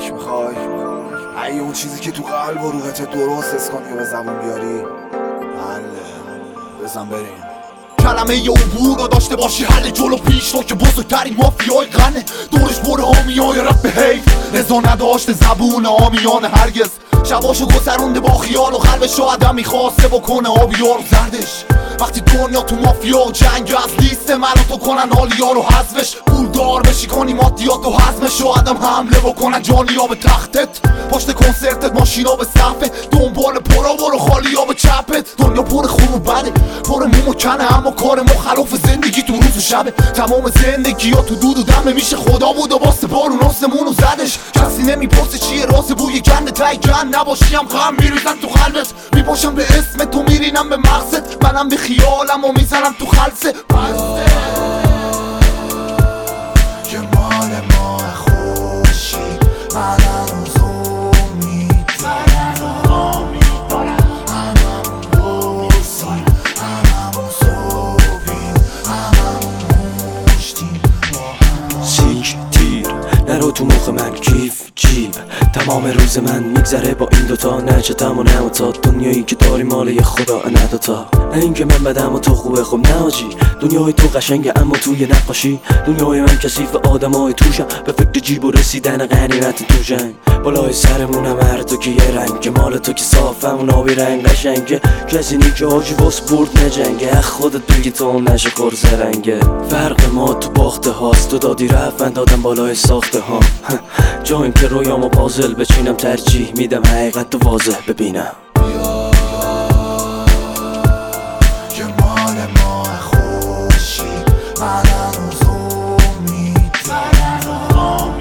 کمک میخوای؟ ای اون چیزی که تو قلب و روحت درست حس کنی و به زبون بیاری؟ بزن بریم. کلمه یه عبور رو داشته باشی حل جلو پیش رو که بزرگترین مافیای غنه دورش پر حامیای رپ به حیف رضا نداشته زبون آمیانه هرگز شباشو گذرونده با خیال و قلبش رو آدم میخواسته بکنه آبیار و زردش وقتی دنیا تو مافیا و جنگ از لیست من تو کنن حالیا رو حذفش پولدار بشی کنی مادیات و حزمش و آدم حمله بکنن جانیا به تختت پشت کنسرتت ماشینا به صفه دنبال پرا برو خالیا به چپت دنیا پر خون و بده پر موم و کنه اما کار مخالف زندگی تو روز و شبه تمام زندگی ها تو دود و دمه میشه خدا بود و واسه بارون آسمون و زدش کسی نمیپرسه چیه راز بوی گنده تای جن نباشیم غم میریزن تو قلبت میپاشم به اسم تو میرینم به مقصد منم به خیالم و میزنم تو خلصه بسته که مال ما خوشی منم روز امید دارم هممون بسیم هممون صبحیم هممون مشتیم سیک تیر نرو تو مخ من کیف جیب تمام روز من میگذره با این دوتا نه چتم و نه و تا دنیایی که داری مال یه خدا نه دوتا نه اینکه من بدم و تو خوبه خب نه آجی دنیای تو قشنگه اما توی نقاشی دنیای من کثیف آدمای توشم به فکر جیب و رسیدن غنیمت تو جنگ بالای سرمونم هر تو که یه رنگ مال تو که صافم و نابی رنگ قشنگه کسی نی که آجی باس برد نجنگه خودت بگی تو نشه خورز رنگه فرق ما تو باخته هاست تو دادی رفت دادم بالای ساخته ها جا این که رویامو پازل بچینم ترجیح میدم حقیقت تو واضح ببینم که مال ما خوشی منم روز امید دارم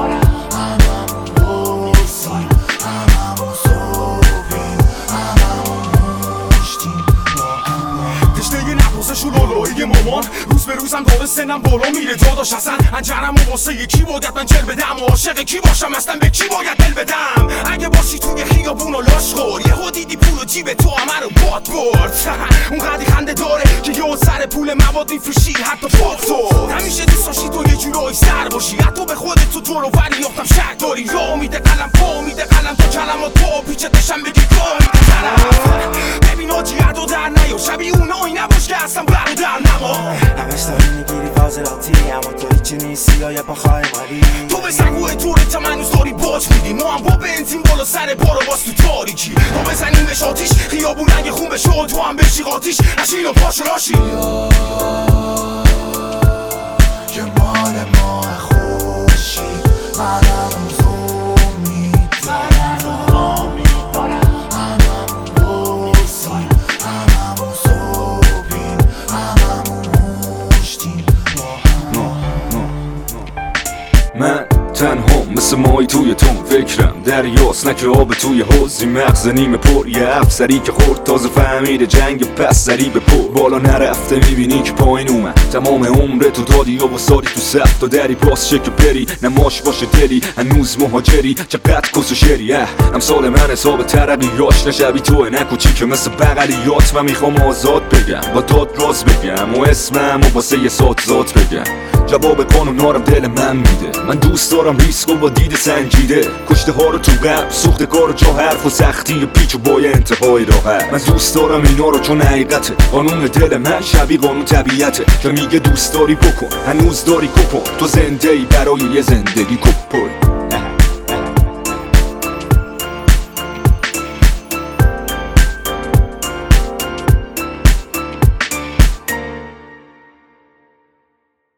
هممون بسیم هممون صبحیم هممون مشتیم تشنه نپرسشون لالایی مامان روز به روزم داره سنم بالا میره داداش اصلا انجرم و واسه یکی باید من جل بدم و عاشق کی باشم اصلا به کی باید دل بدم اگه باشی توی خیابون و لاش خور یهو دیدی پول و جیب تو همه رو باد برد اون قدی خنده داره که یه سر پول مواد میفروشی حتی پاتو همیشه دوست داشتی تو یه جورایی سر باشی حتی به خودت تو جور و وری یافتم شک داری یا امید قلم پا امید قلم تو کلمات پا پیچتشم بگی کاری ببین آجی عدو در نیا شبیه اونایی نباش که اصلا برادر نما همش داری میگیری فاضلاتی اما تو هیچی نیستی یا یه پاخای مالی تو به سنگوه تورت هم هنوز داری باج میدی ما هم با بنزین بالا سر بارو باز تو تاریکی ما بزنیم بهش آتیش خیابون رنگ خون بشه و تو هم بشی قاتیش نشین و پاشو راشی که مال ما خوشی منم روز امید دارم هممون بسیم هممون صبحیم هممون مشتیم من تنها مثل مایی توی تون فکرم دریاست نه که آب توی حوضی مغز نیمه پر یه افسری که خورد تازه فهمیده جنگ پس سری به پر بالا نرفته میبینی که پایین اومد تمام عمر تو دادی و واسادی تو صف تا دری باز شه که بری نماش باشه دلی هنوز مهاجری چقدر کس و شری امثال من حساب ترقیاش نشبی توه نکوچی که مثل بغلیات من میخوام آزاد بگم با داد راز بگم و اسمم و واسه یه سات ذات بگم جواب قانونارم دل من میده من دوست دارم ریسک و با دید سنجیده کشته ها رو تو قلب سوخته کار و جا حرف و سختی و پیچ و بای انتهای راحت من دوست دارم اینا رو چون حقیقته قانون دل من شبیه قانون طبیعته که میگه دوست داری بکن هنوز داری کپن تو زنده ای برای یه زندگی کپن